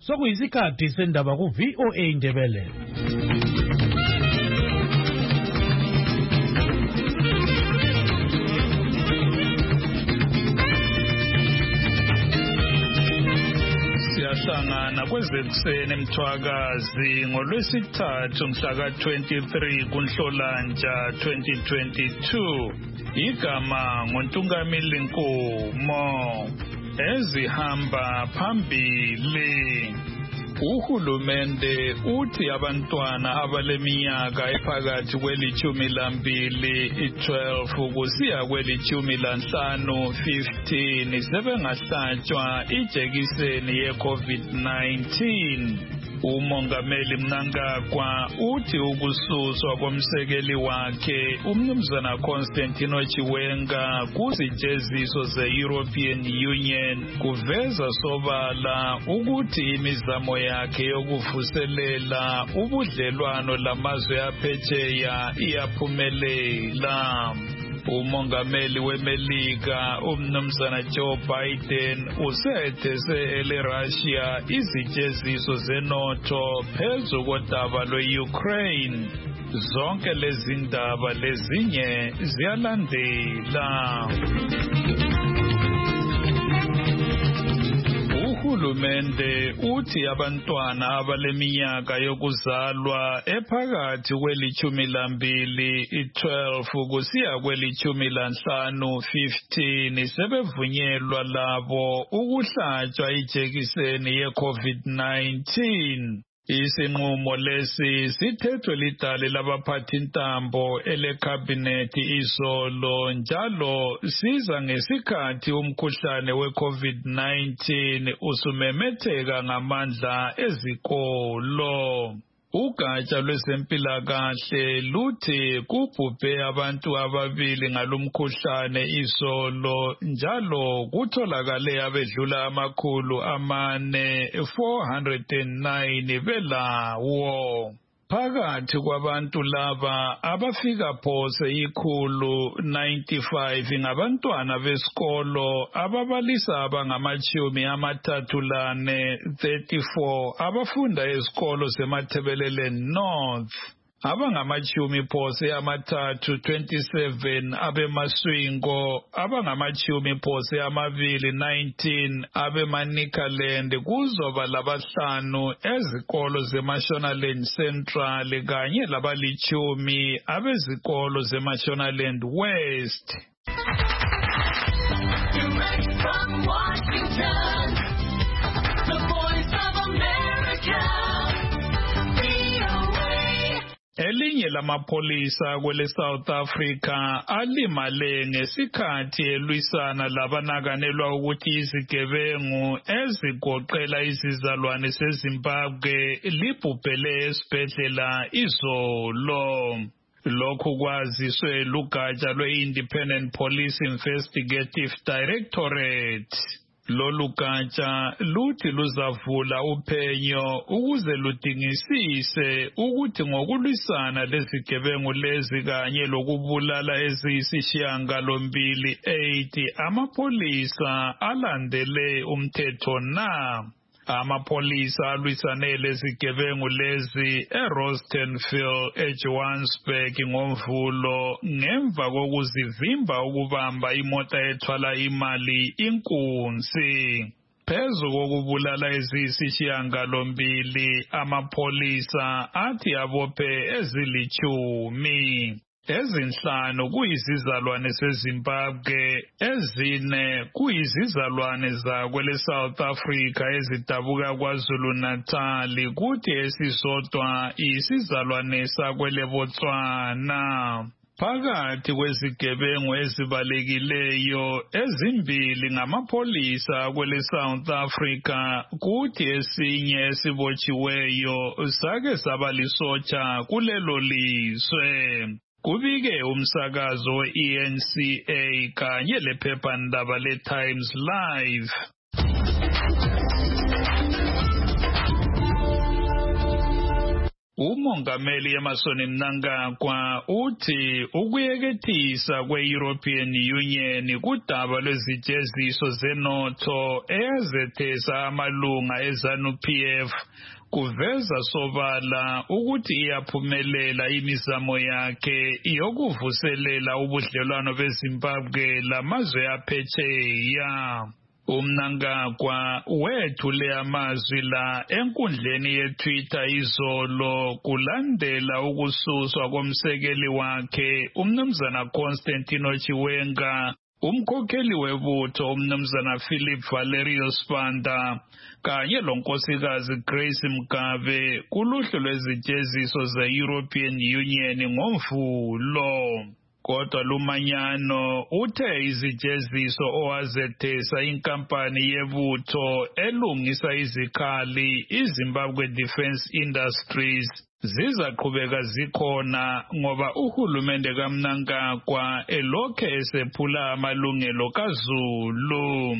Sokuyisikhathi sendaba ku VOA Indebele. Siyahlangana kwezekuseni eMthwakazi ngolwesithathu mhla ka-23 kuNhlolanja 2022. Igama nguNtungamili Nkomo. Ezihamba phambili. Uhulumende uthi abantwana abaleminyaka ephakathi kweli-12 kusiya kweli-15 15 sebengahlatshwa ijekiseni ye-COVID-19. Umongameli Mnangagwa uthi ukususwa komsekeli wakhe umnumzana Constantino Chiwenga kuzijeziso ze-European Union kuveza sobala ukuthi imizamo yakhe yokuvuselela ubudlelwano lamazwe aphesheya iyaphumelela. Umongameli weMelika umnumzana Joe Biden usethese ele-Russia izijeziso zenotho phezu kodaba lwe-Ukraine. Zonke lezi ndaba lezinye ziyalandela. Uhulumende uthi abantwana abaleminyaka yokuzalwa ephakathi kweli-12 kusiya kweli-15 15 sebevunyelwa labo ukuhlatshwa ijekiseni ye-COVID-19. Isinqumo lesi sithethwe lidale labaphathintambo elekhabhinethi izolo njalo siza ngesikhathi umkhuhlane we-COVID-19 usumemetheka ngamandla ezikolo. Ugatsha lwezempilakahle luthi kubhubhe abantu ababili ngalumkhuhlane izolo njalo kutholakale abedlula 409 belawo. Phakathi kwabantu laba abafika phose 195 ngabantwana besikolo ababalisa abangama-34 abafunda esikolo seMathebelele North. Abangama-27 abeMaswingo, abangama-19 abeManicaland kuzoba labahlanu ezikolo zeMashonaland Central kanye labali-10 abezikolo zeMashonaland West. Direct from Washington, the Voice of America. Elinye lamapholisa kwele South Africa alimale ngesikhathi elwisana labanakanelwa ukuthi izigebengu ezigoqela izizalwane seZimbabwe libhubhele esibhedlela izolo. Lokhu kwaziswe lugatsha lwe-Independent Police Investigative Directorate. Lolu gatsha luthi luzavula uphenyo ukuze ludingisise ukuthi ngokulwisana lezigebengu lezi kanye lokubulala eziyisishiyagalombili 8 amapholisa alandele umthetho na. Amapholisa alwisane lezigebengu lezi eRostenville eJohannesburg ngoMvulo ngemva kokuzivimba ukubamba imota ethwala imali inkunzi. Phezu kokubulala eziyisishiyagalombili amapholisa athi abophe ezili-10. Ezinhlanu kuyizizalwane seZimbabwe, 4 kuyizizalwane zakwele South Africa ezidabuka KwaZulu Natal, kuthi esisodwa isizalwane sakwele Botswana. Phakathi kwezigebengu ezibalekileyo 2 ngamapholisa kwele South Africa kuthi esinye esibotshiweyo sake sabalisotsha kulelo lizwe. Kubike umsakazo we-ENCA kanye lephephandaba le-Times Live. Umongameli Emmerson Mnangagwa uthi ukuyekethisa kwe-European Union kudaba lwezijeziso zenotho ezethesa amalunga eZANU-PF kuveza sobala ukuthi iyaphumelela imizamo yakhe yokuvuselela ubudlelwano beZimbabwe lamazwe aphetsheya. Mnangagwa wethule amazwi la enkundleni yeTwitter izolo kulandela ukususwa komsekeli wakhe umnumzana Constantino Chiwenga, umkhokheli webutho umnumzana Philip Valerio Spanda kanye lonkosikazi Grace Mugabe kuluhlu lwezijeziso ze-European Union ngoMvulo. Kodwa lumanyano uthe izijeziso owazethesa inkampani yebutho elungisa izikhali iZimbabwe Defence Industries zizaqhubeka zikhona ngoba uhulumende kaMnangagwa elokhe esephula amalungelo kaZulu.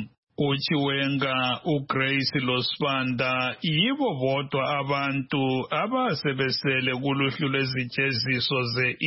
uChiwenga, uGrace loSpanda yibo bodwa abantu abasebesele kuluhlu lwezijeziso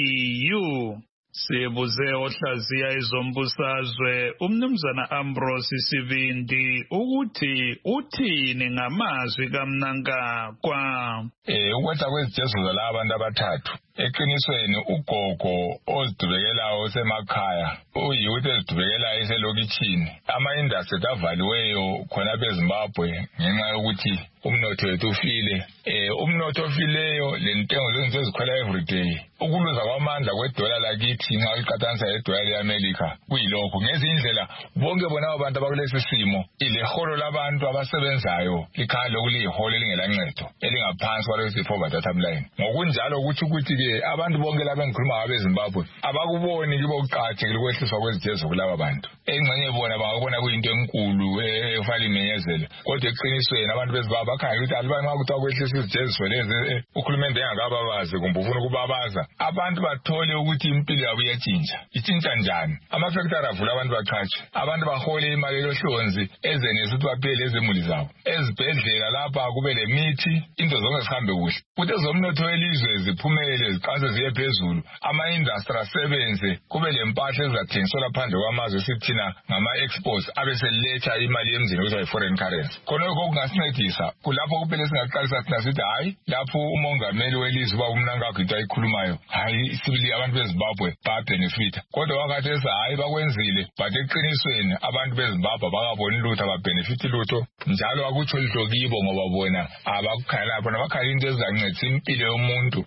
ze-EU. Sibuze ohlaziya izombusazwe umnumzana Ambrose Sibindi ukuthi uthini ngamazwi kaMnangagwa. Ukwetha kwezijeziso la abantu abathathu eqinisweni ugogo ozidubekelayo osemakhaya uyiyuthi ezidubekelayo eselokitshini ama-industry avaliweyo khona beZimbabwe ngenxa yokuthi umnotho wethu ufile. Umnotho ofileyo lentengo zezinto ezikhwela everyday ukuluza kwamandla kwedola lakithi nxa uqhathanisa ledola leAmerica kuyilokho. Ngezinye indlela bonke bona abantu abakulesi simo ileholo labantu abasebenzayo likhaya lokuliholo elingelancedo elingaphansi kwalesi poverty line. Ngokunjalo ukuthi abantu bonke laba engikhuluma ngabeZimbabwe abakuboni kibo kuqakathekile ukwehliswa kwezijeziso kulaba bantu. Engxenye bona bangabona kuyinto enkulu efanele imenyezele, kodwa eqinisweni abantu beZimbabwe bakhangela ukuthi alibani nxa kuthiwa kwehlisa izijeziso lezi uhulumende engakababazi kumbe ufuna ukubabaza abantu bathole ukuthi impilo yabo itshintsha njani. Amafactory avula abantu baqhatshwe, abantu bahole imali elohlonzi ezenelisa ukuthi baphile ezimuli zabo. Ezibhedlela lapha kube lemithi, into zonke zihambe kuhle. Ukuthi ezomnotho welizwe ziphumele ziqanse ziye phezulu, ama-industry asebenze, kube lempahla ezathengiselwa phandle kwamazwe sithina ngama-exports abeseletha imali yemzini okuthiwa yi-foreign currency. Khonokho kungasincedisa kulapho kuphela singaqalisa thina sithi hayi lapho umongameli welizwe uba uMnangagwa into ayikhulumayo hayi sibili abantu beZimbabwe babhenefitha. Kodwa wakhathesi hayi bakwenzile, but eqinisweni abantu beZimbabwe bakaboni lutho ababhenefithi lutho, njalo akutsho lutho kibo ngoba bona abakukhala bona bakhala into ezizancedisa impilo yomuntu.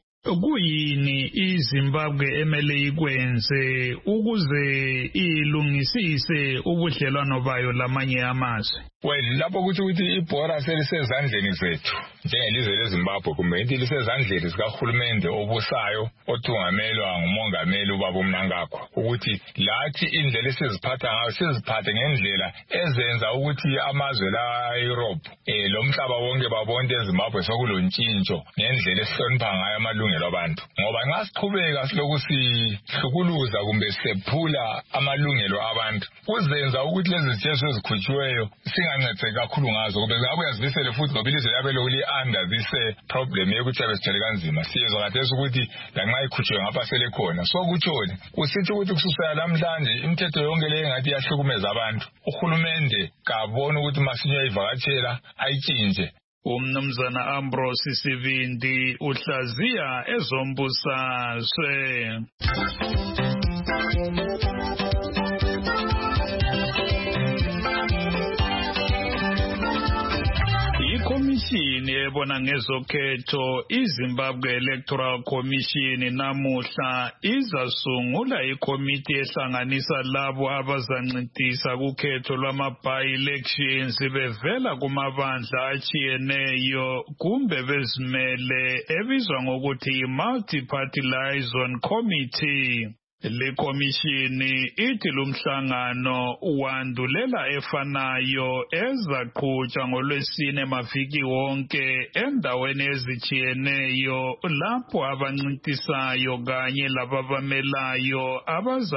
Kuyini iZimbabwe emele ikwenze ukuze ilungisise ubudlelwano bayo lamanye amazwe? Lapho ukuthi ibhora selisezandleni zethu njengelizwe leZimbabwe kumbe into lisezandleni zikahulumende obusayo othungamelwa ngumongameli ubaba uMnangagwa, ukuthi lathi indlela esiziphatha ngayo siziphathe ngendlela ezenza ukuthi amazwe la Europe lomhlaba wonke babonke eZimbabwe sokulontshintsho ngendlela esihlonipha ngayo amalungelo abantu. Ngoba nxa siqhubeka siloku sihlukuluza kumbe siphula amalungelo abantu kuzenza ukuthi lezi zijeziso ezikhutshiweyo singancedeki kakhulu ngazo, kube ngabuya zivisele futhi ngoba ilizwe yabe lokuli under this problem yokuthi abesithele kanzima. Siyezwa khathesi ukuthi lanxa ikhutshiwe ngapha selekhona sokutshoni kusithi ukuthi kususela namhlanje imithetho yonke le engathi yahlukumeza abantu uhulumende kabona ukuthi masinye ayivakatshela ayitshintshe. Umnumzana Ambrose Sibindi uhlaziya ezombusazwe. Ikomishini ebona ngezokhetho iZimbabwe Electoral Commission namuhla izasungula ikomiti ehlanganisa labo abazancintisa kukhetho lwama-by-elections bevela kumabandla achiyeneyo kumbe bezimele ebizwa ngokuthi i-Multi-Party Liaison Committee. Le komishini ithi lumhlangano wandulela efanayo ezaqhutshwa ngoLwesine maviki wonke endaweni ezichiyeneyo lapho abancintisayo kanye lababamelayo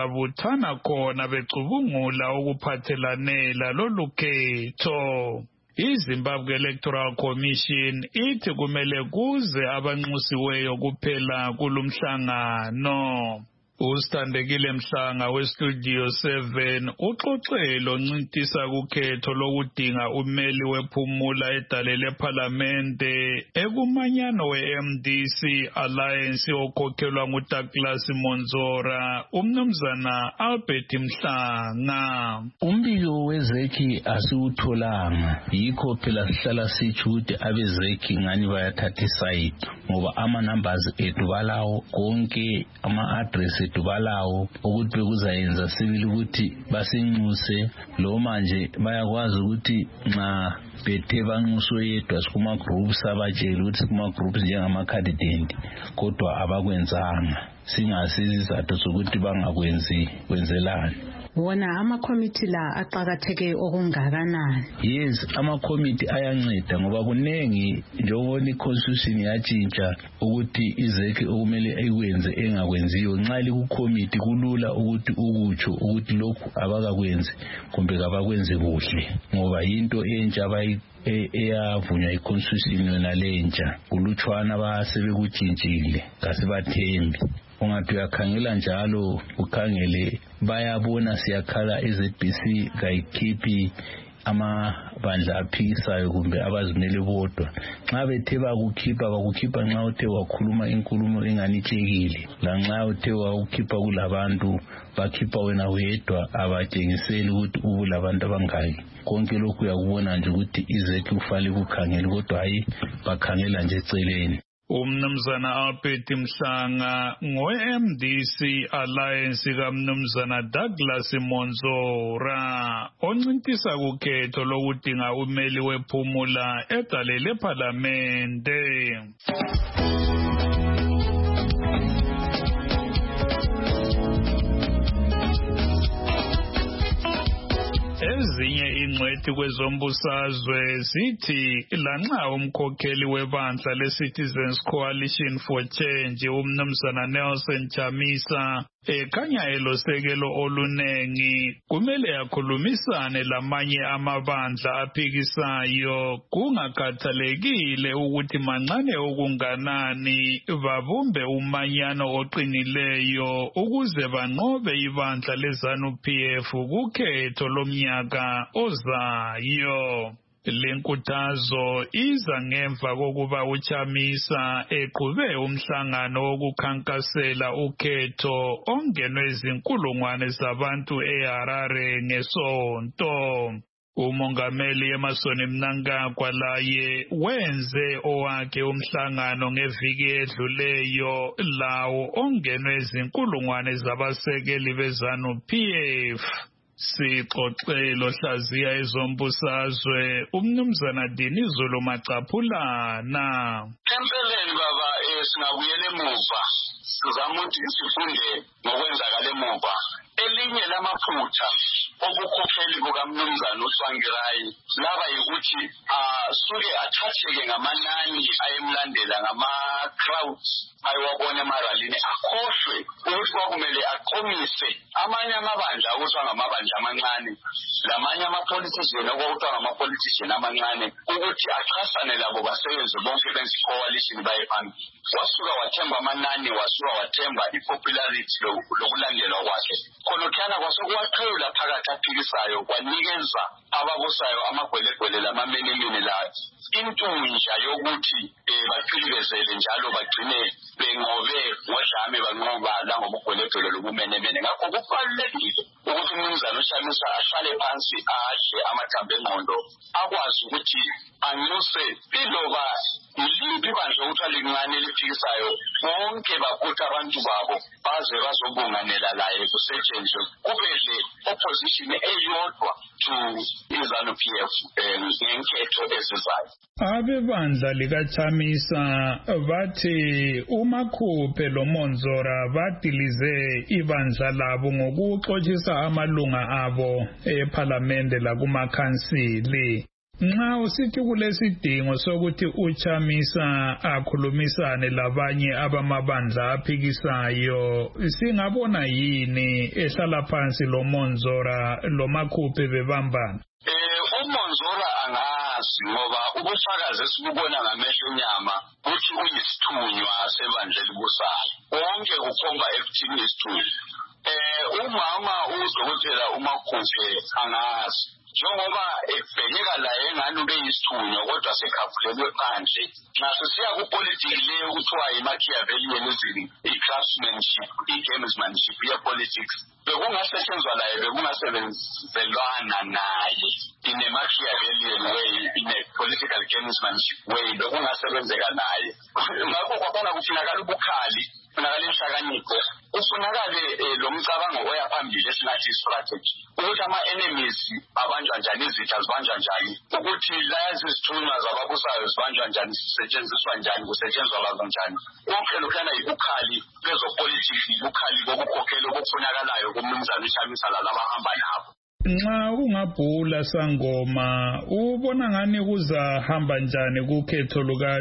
abazabuthana khona becubungula ukuphathelane lalolu khetho. iZimbabwe Electoral Commission ithi kumele kuze abanxusiweyo kuphela kulumhlangano. Usithandekile Mhlanga weStudio 7 uxoxelo ncintisa kukhetho lokudinga umeli wephumula edale leParlamente ekumanyano weMDC Alliance okhokhelwa nguDouglas Monzora umnumzana Albert Mhlanga. Umbiko wezeki asiwutholanga yikho phela sihlala sitsho ukuthi abezeki ngani bayathatha iside ngoba ama-numbers ethu balawo konke ama-address balawo ukuthi bekuzayenza sibili ukuthi basinxuse lo manje bayakwazi ukuthi nxa bethe banxuswe yedwa sikuma groups abatshela ukuthi sikuma groups njengama-candidate kodwa abakwenzanga singasizathu sokuthi kwenzelani. Wona ama-committee la aqakatheke okungakanani? Yes, ama-committee ayanceda ngoba kunengi njengoba i-constitution yatshintsha ukuthi izeki okumele ikwenze engakwenziyo nxa liku-committee kulula ukuthi ukutsho ukuthi lokhu abakakwenzi kumbe kabakwenzi kuhle ngoba yinto entsha eyavunywa i-constitution yona lentsha kulutshwana basebekutshintshile kasibathembi. Ungathi uyakhangela njalo ukhangele bayabona siyakhala eZBC kayikhiphi amabandla aphikisayo kumbe abazimele bodwa nxa bethe bakukhipha nxa uthe wakhuluma inkulumo enganitshekile lanxa uthe wakukhipha kulabantu bakhipha wena wedwa abatshengiseli ukuthi ubulabantu abangaki konke lokhu uyakubona nje ukuthi izeki ufale kukhangela kodwa hayi bakhangela nje eceleni. Umnumzana Albert Mhlanga ngoMDC Alliance kaMnumzana Douglas Monzora oncintisa kukhetho lokudinga umeli wephumula edale leParlamente. Ezinye ingcwethi kwezombusazwe zithi lanxa umkhokheli webandla leCitizens Coalition for Change umnumzana Nelson Chamisa ekhanya elosekelo olunengi kumele akhulumisane lamanye amabandla aphikisayo kungakhathalekile ukuthi mancane okunganani babumbe umanyano oqinileyo ukuze banqobe ibandla leZANU-PF kukhetho lomnyaka ozayo. Lenkuthazo iza ngemva kokuba uChamisa eqhube umhlangano wokukhankasela ukhetho ongenwe izinkulungwane zabantu eHarare ngesonto. Umongameli Emmerson Mnangagwa laye wenze owakhe umhlangano ngeviki edluleyo lawo ongenwe izinkulungwane zabasekeli beZANU-PF. Sixoxelo hlaziya ezombusazwe umnumzana Dinizulu Macaphulana. Empeleni baba singabuyela emuva sizama ukuthi sifunde ngokwenzakala emuva. Elinye lamaphutha obukhokheli bukamnumzana uSwangirayi laba yikuthi suke athatheke ngamanani ayemlandela ngama-crowds ayewabona emaralini akhohlwe ukuthi kwakumele aqomise amanye amabandla okuthiwa ngamabandla amancane lamanye ama-politician okuthiwa ngama-politician amancane ukuthi achasane labo basebenze bonke benze coalition baye phambili. Wasuka wathemba amanani wasuka wathemba i-popularity lokulandelwa kwakhe khonokhana kwasekuwaqhewula phakathi aphikisayo kwanikeza ababusayo amagwelegwele lamamenemene la intunja yokuthi baqhilibezele njalo bagcine benqobe ngodlame banqoba langobugwelegwele lobumenemene. Ngakho kubalulekile ukuthi umnumzana uChamisa ahlale phansi adle amathambo engqondo akwazi ukuthi anxuse iloba yiliphi bandla okuthiwa lincane eliphikisayo bonke bakhutha abantu babo baze bazobunganela laye kusetshenzwe kube le opposition eyodwa to iZANU-PF ngenketho ezizayo. Abebandla likaChamisa bathi uMakhuphe loMonzora badilize ibandla labo ngokuxothisa amalunga abo eParlamente lakumakhansili. Nxa usithi kulesidingo sokuthi uChamisa akhulumisane labanye abamabandla aphikisayo singabona yini ehlala phansi loMonzora loMakhuphe bebambana? uMonzora angazi ngoba ubufakazi esibubona ngamehlo enyama uthi uyisithunywa sebandleni busayo konke kukhomba ekuthini isithunywa. Umama udokotela uMakhuphe angazi njengoba ebhekeka la engani ube yisithunywa kodwa sekhafulelwe phandle. Naso siya kupolitiki leyo kuthiwa yi-Machiavellianism, i-craftsmanship, i-gamesmanship ye-politics. Bekungasetshenzwa laye bekungasebenzelwana naye in a Machiavellian way, in a political gamesmanship way, bekungasebenzeka naye. Ngakho kwakhona kufunakala ubukhali, kufunakala inhlakanipho, kufunakale lo mcabango oya phambili esingathi strategy, ukuthi ama-enemies abanjwa njani, izitha zibanjwa njani, ukuthi layazi izithunywa zababusayo zibanjwa njani, zisetshenziswa njani, kusetshenzwa abantu njani. Konke lokhana yibukhali bezopolitiki, bukhali bobukhokheli obufunakalayo kumnumzana uShamisa lalabahamba nabo. Nxa ungabhula Sangoma, ubona ngani kuzahamba njani kukhetho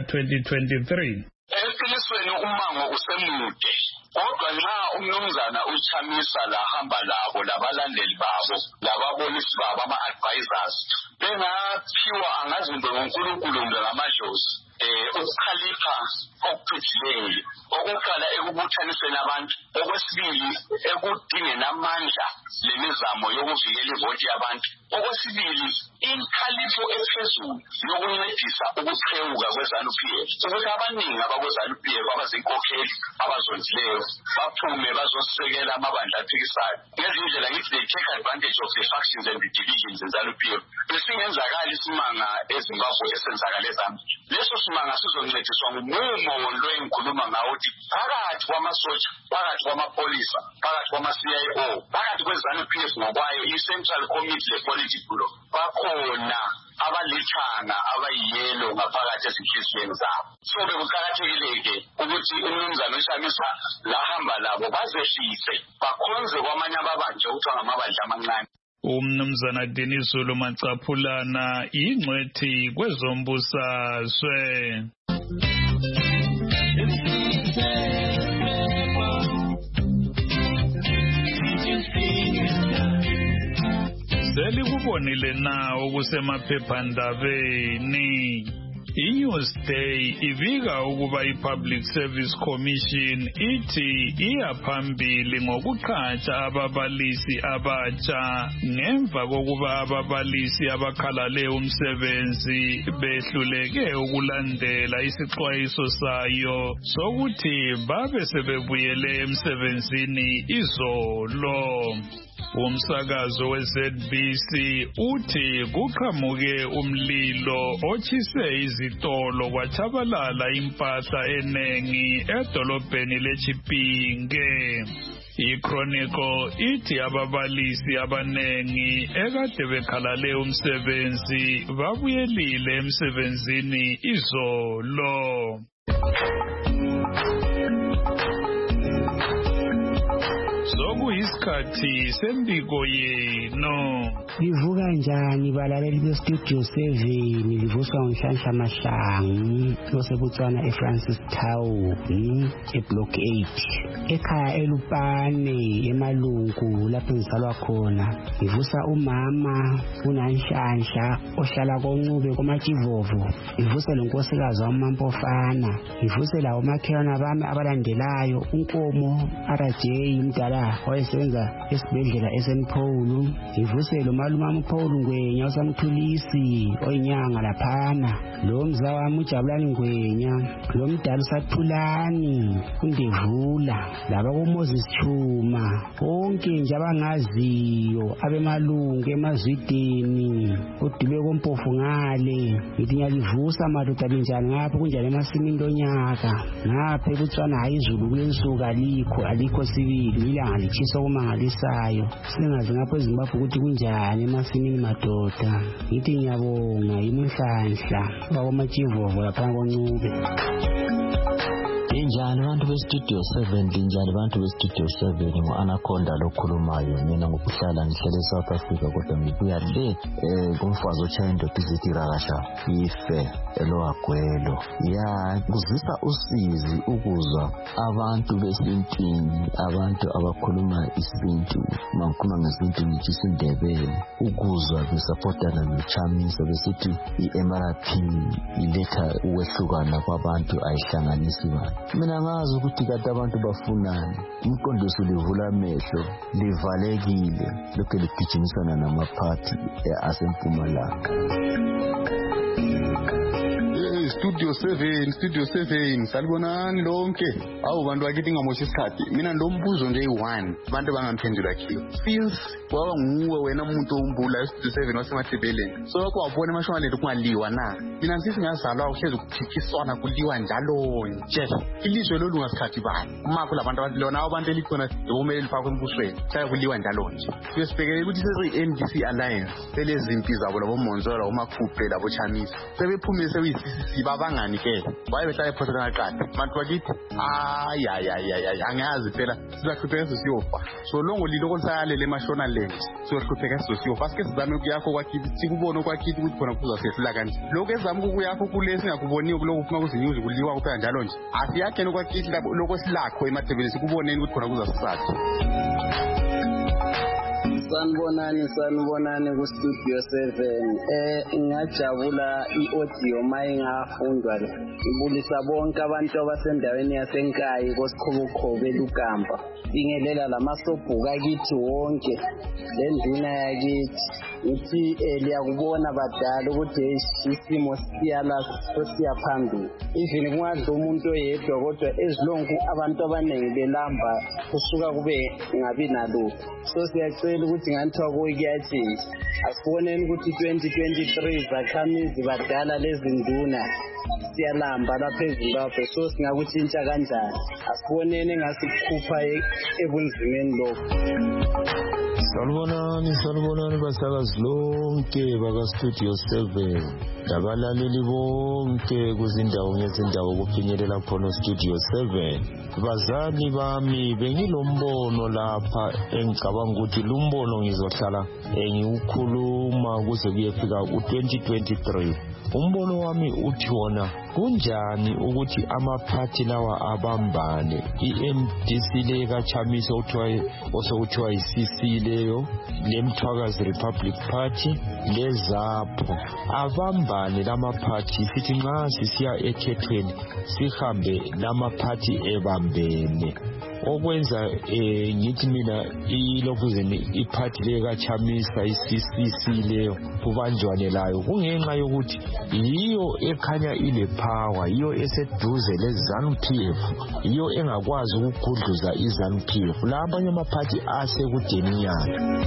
luka-2023? Eqinisweni umango usemude, kodwa nxa umnumzana uShamisa lahamba labo labalandeli babo, lababonisi babo, ama-advisors, bengaphiwa angazinto ngoNkulunkulu ngamadlozi, ukukhalipha okuphijileyo, okokuqala ekubuthaniseni abantu, okwesibili ekudingeni amandla lemizamo yokuvikela ivoti yabantu, okwesibili inkhalipho ephezulu yokuncedisa ukuqhewuka kweZANU-PF, ukuthi abaningi abakweZANU-PF abazinkokheli abazondileyo baphume bazosekela amabandla aphikisayo. Ngezindlela ngithi they take advantage of the factions and the divisions in ZANU-PF. Besingenzakala isimanga eZimbabwe esenzakala eZambia. Leso simanga sizoncediswa ngumumo lo engikhuluma ngawo ukuthi phakathi kwamasotsha, phakathi kwamapolisa, phakathi kwama-CIO, phakathi kweZANU-PF ngokwayo, i-Central Committee le-Political Bureau, bakhona abalithanga abayiyelo ngaphakathi ezinhliziyweni zabo. So bekuqakathekile-ke ukuthi umnumzana uShamisa lahamba labo bazehlise, bakhonze kwamanye amabandla okuthiwa ngamabandla amancane. Umnumzana Dennis Zulu Macaphulana, ingcwethi kwezombusazwe. Selikubonile na okusemaphephandabeni. I-Newsday ibika ukuba i-Public Service Commission ithi iyaphambili ngokuqhatsha ababalisi abatsha ngemva kokuba ababalisi abakhalale umsebenzi behluleke ukulandela isixwayiso sayo sokuthi babe sebebuyele emsebenzini izolo. Umsakazo we-ZBC uthi kuqhamuke umlilo otshise izitolo kwatshabalala impahla enengi edolobheni leChipinge. I-Chronicle ithi ababalisi abanengi ekade bekhalale umsebenzi babuyelile emsebenzini izolo. Sokuyisikhathi sembiko yenu. Livuka njani balaleli bestudio 7, livuswa ngoNhlanhla Mahlangu loseBotswana eFrancis Town eBlock 8 ekhaya eLupane eMalungu lapho ngizalwa khona. Ngivusa umama uNanhlanhla ohlala koNcube koMatshivovo, ngivuse lonkosikazi waMampofana, ngivuse lawo makhelwana bami abalandelayo uNkomo RJ Mdala owayesenza esibhedlela eSenpholu, ngivuse lo malume uPaul Ngwenya uSamthulisi oyinyanga laphana, lo mza wami uJabulani Ngwenya, lo mdala uSathulani uNdevula, laba koMoses Chuma, bonke nje abangaziyo abemalungu emazwideni uDube kompofu ngale. Ngithi ngiyalivusa madoda benjani ngapha kunjani emasimini lonyaka ngapha eBotswana hayi izulu kulensuku alikho sibili, ilanga litshisa okumangalisayo. Singazi ngapha eZimbabwe ukuthi kunjani emasimini madoda. Ngithi ngiyabonga iMhlanhla wakoMatshivovo lapha koNcube. Injani bantu bestudio 7 linjani bantu bestudio 7 ngo-Anaconda lokhulumayo mina ngokuhlala ngihlele eSouth Africa kodwa ngibuya le kumfazi otshaya indoda izithi rakasha ife eloagwelo ya kuzisa usizi ukuzwa abantu besintwini abantu abakhuluma isintu mangikhuluma ngesintu ngithi isindebele ukuzwa besapotana noChamisa besithi i-MRP iletha ukwehlukana kwabantu ayihlanganisi bantu. Mina ngazi ukuthi kade abantu bafunani umqondiso livula amehlo livalekile lokho ligijimisana namaphathi asempumalanga. Studio 7 salibonani lonke awu bantu bakithi ngamoshi isikhathi mina ndombuzo nje i1 abantu bangamphendula khiyo feels waba nguwe wena umuntu ombula Studio 7 wasemathebeleni so kwabona emashwanaleni kungaliwa na mina ngithi ngiyazalwa uhlezi ukuphikiswana kuliwa njalo nje ilizwe lolu ngasikhathi bani uma kulabantu abalona abantu elikhona ebomeli phakwe embusweni chaya kuliwa njalo nje sibhekele ukuthi sezi-NDC Alliance selezimpi zabo labo Monzolo uMakhuphe labo Chamisa sebephumise uyisisi babangani ke wayebehlala ePortland aqala abantu bakithi angazi phela sizahlupheka sisiyofa so longo lilo konsalele emashonaleni siyohlupheka sisiyofa sike sizame ukuyakho kwakithi sikubone okwakithi ukuthi khona kuzasehlula kanti lokho ezama ukuyakho kulesi ngakuboniyo kuloko kuphuma kuzinews kuliwa kuphela njalo nje asiyakheni okwakithi lokho silakho emathebeleni sikuboneni ukuthi khona kuzasesathi. Sanibonani ku-Studio 7 ngajabula i-audio mayingafundwa le ngibulisa bonke abantu abasendaweni yasenkayi koSikhobokhobe eLugamba bingelela lamasobhuka kithi wonke lenduna yakithi uthi liyakubona badala ukuthi isimo siyala sosiya phambili even kungadla umuntu oyedwa kodwa ezilonku abantu abaningi belamba kusuka kube ngabi nalutho so siyacela ukuthi nganthiwa kuyachinja asiboneni ukuthi 2023 zakhamizi badala lezi nduna siyalamba lapha eZimbabwe so singakutshintsha kanjani asiboneni ngasikhupha ebunzimeni lokho. Salubonani basakazi lonke baka-Studio 7 labalaleli bonke kuzindawo ngezindawo kufinyelela khona uStudio 7. Bazali bami bengilombono lapha engicabanga ukuthi lumbono ngizohlala ngiwukhuluma kuze kuyefika u-2023. Umbono wami uthi wona kunjani ukuthi amaphathi lawa abambane iMDC le kaChamisa osokuthiwa iCC leyo leMthwakazi Republic Party leZAPHO abambane lamaphathi sithi nxa sisiya ekhethweni sihambe lamaphathi ebambene okwenza ngithi mina ilokuzeni iphathi le kaChamisa iCC leyo kubanjwane layo kungenxa yokuthi yiyo ekhanya ile power yiyo eseduze leZANU-PF yiyo engakwazi ukugudluza iZANU-PF la abanye amaphathi asekudeninyana.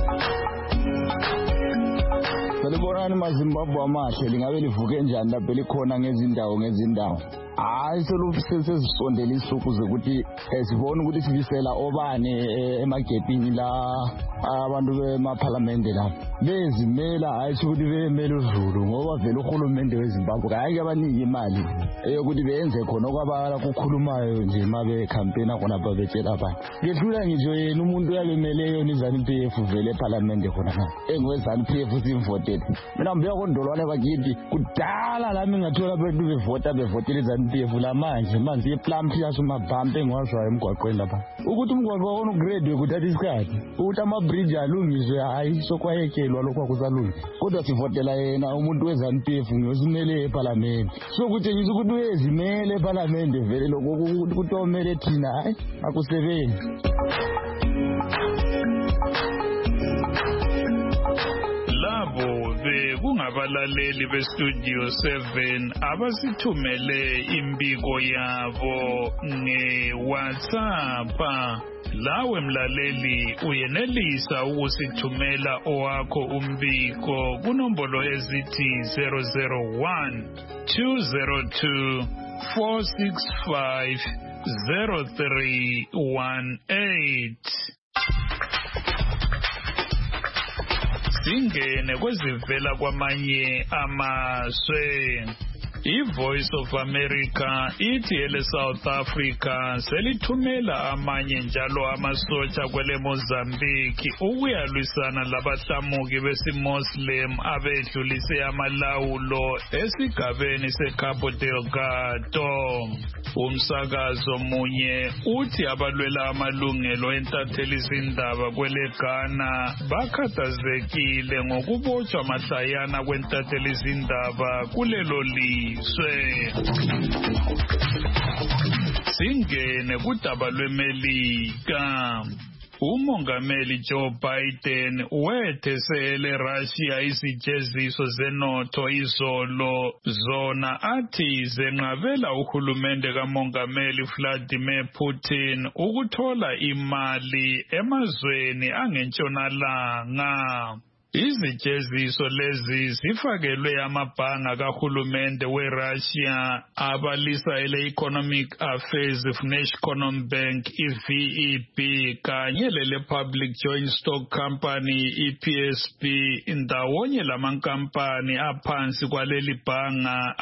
Salibonani maZimbabwe amahle lingabe livuke njani lapho likhona ngezindawo hayi sesizisondela isuku zokuthi sibone ukuthi sibisela obani emagepini la abantu bemaphalamende lapho bezimela hayi ukuthi bemele uZulu ngoba vele uhulumende weZimbabwe hayi abaniki imali eyokuthi benze khona okwabala kukhulumayo nje mabe campaign khona babetshela abantu ngehlula ngisho yena umuntu uyabemeleyo iZANU-PF vele ePhalamende khona engweZANU-PF simvoted mina mbiya kondolwane bakithi kudala lami ngathola bethu bevotela iZANU-PF la manje iplum phiyasi umabhampe engiwashwayo emgwaqweni lapha ukuthi umgwaqo wakhona ugrade kuthatha isikhathi ukuthi amabridge alungiswe hayi sokwayekelwa lokho akusalungi kodwa sivotela yena umuntu weZANU-PF ngiyosimele ePhalamende sokuthi ngisho ukuthi uyezimele ePhalamende vele lokho ukuthi omele thina hayi akusebenzi. Labo bekungabalaleli beStudio 7 abasithumele imbiko yabo ngeWhatsApp. Lawe mlaleli uyenelisa ukusithumela owakho umbiko kunombolo ezithi 001 202 465 0318. Singene kwezivela kwamanye amazwe. iVoice of America ithi ele South Africa selithumela amanye njalo amasotsha kwele Mozambique ukuyalwisana labahlamuki besiMuslim abedlulise amalawulo esigabeni seCabo Delgado. Umsakazo munye uthi abalwela amalungelo entathelizindaba kwele Ghana bakhathazekile ngokubotshwa mahlayana kwentathelizindaba kulelo lizwe. Singene kudaba lweMelika. Umongameli Joe Biden wethesele Russia isijeziso zenotho izolo zona athi zenqabela uhulumende kamongameli Vladimir Putin ukuthola imali emazweni angentshonalanga. Izijeziso lezi zifakelwe amabhanga kahulumende weRussia abalisa ele-Economic Affairs of National Bank i-VEB kanye lele-Public Joint Stock Company i-PSB ndawonye lamankampani aphansi kwaleli bhanga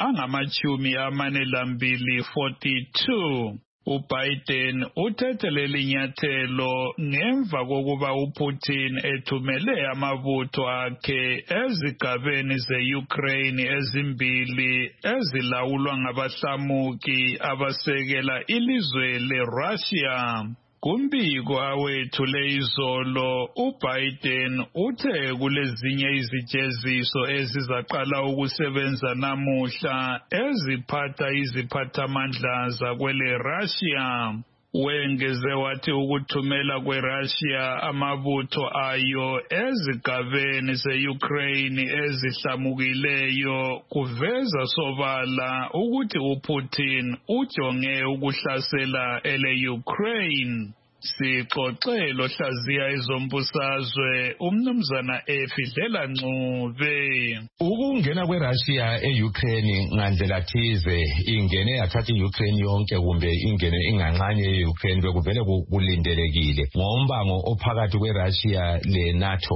angama-42. uBiden uthethe leli nyathelo ngemva kokuba uPutin ethumele amabutho akhe ezigabeni ze-Ukraine ezimbili ezilawulwa ngabahlamuki abasekela ilizwe leRussia. Kumbiko awethule izolo, uBiden uthe kulezinye izijeziso ezizaqala ukusebenza namuhla eziphatha iziphathamandla zakwele Russia. Wengeze wathi ukuthumela kweRussia amabutho ayo ezigabeni ze-Ukraine ezihlamukileyo kuveza sobala ukuthi uPutin ujonge ukuhlasela ele-Ukraine. Sixoxelo hlaziya ezombusazwe umnumzana Efidlela Ncube. Ukungena kweRussia eUkraine ngandlela thize ingene yathatha iUkraine yonke kumbe ingene inganxanye yeUkraine bekuvele kulindelekile ngombango ophakathi kweRussia leNATO.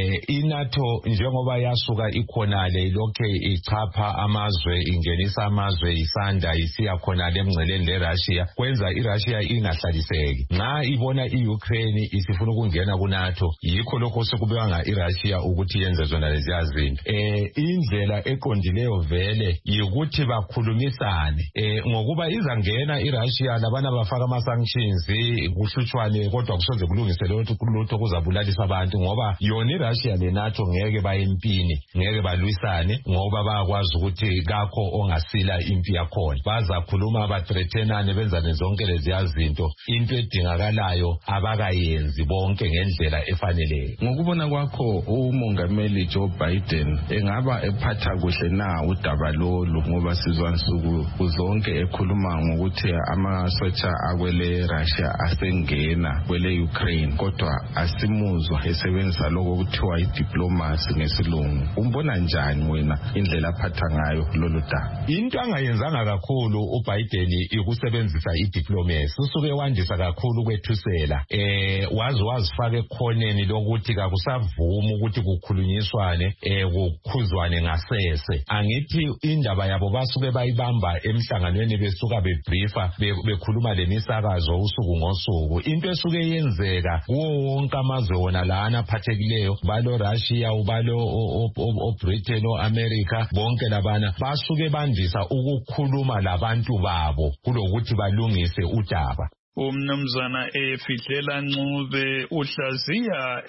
iNATO njengoba yasuka ikhonale lokhe ichapha amazwe ingenisa amazwe isanda isiya khonale emngceleni leRussia kwenza iRussia ingahlaliseki. Ibona iUkraine isifuna ukungena kuNATO yikho lokho sekubeka iRussia ukuthi yenze zona lezi zinto. Indlela eqondileyo vele yikuthi bakhulumisane ngokuba izangena iRussia labana bafaka ama sanctions kuhlutshwane kodwa kusoze kulungisele lutho kuzabulalisa abantu ngoba yona iRussia leNATO ngeke bayempini ngeke balwisane ngoba bayakwazi ukuthi kakho ongasila impi yakhona bazakhuluma bathrethenane benzane zonke lezi zinto into edingakala abakayenzi bonke ngendlela efaneleyo. Ngokubona kwakho umongameli Joe Biden engaba ephatha kuhle na udaba lolu ngoba sizwa nsuku uzonke ekhuluma ngokuthi amasotsha akwele Russia asengena kwele Ukraine kodwa asimuzwa esebenzisa lokho kuthiwa idiplomacy ngesilungu. Umbona njani wena indlela aphatha ngayo lolu daba? Into angayenzanga kakhulu uBiden ikusebenzisa idiplomacy. Usuke wandisa kakhulu kwethusela wazifaka ekhoneni lokuthi kakusavuma ukuthi kukhulunyiswane kukhuzwane ngasese. Angithi indaba yabo basuke bayibamba emhlanganweni besuka bebriefa bekhuluma lemisakazo usuku ngosuku. Into esuke yenzeka kuwo wonke amazwe wona lana aphathekileyo balo Russia ubalo oBritain oAmerica bonke labana basuke bandisa ukukhuluma labantu babo kulokuthi balungise udaba. Umnumzana Efidlela Ncube uhlaziya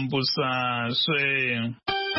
ezombusazwe.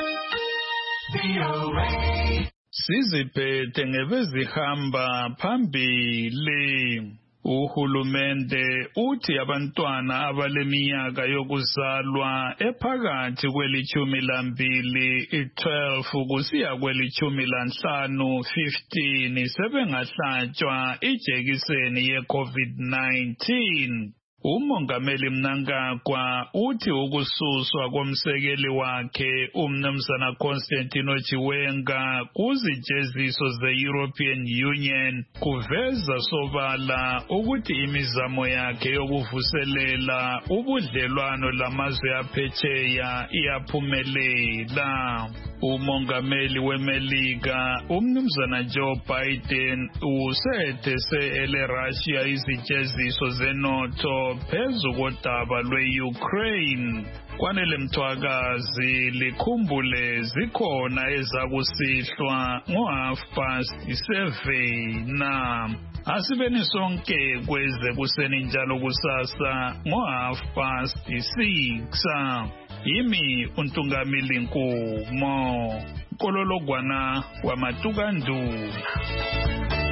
Siziphethe ngebezihamba phambili. Uhulumende uthi abantwana abaleminyaka yokuzalwa ephakathi kweli-12 kusiya kweli-15 sebengahlatshwa ijekiseni ye-COVID-19. Umongameli Mnangagwa uthi ukususwa komsekeli wakhe umnumzana Constantino Chiwenga kuzijeziso ze-European Union kuveza sobala ukuthi imizamo yakhe yokuvuselela ubudlelwano lamazwe aphesheya iyaphumelela. Umongameli weMelika umnumzana Joe Biden usethese ele-Russia izijeziso zenotho phezu kodaba lwe-Ukraine. Kwanele Mthwakazi likhumbule zikhona ezakusihlwa ngo7:30. Asibeni sonke kweze kuseni njalo kusasa ngo6:30. Yimi uNtungamili Nkumo, Kolologwana kwaMatukandu.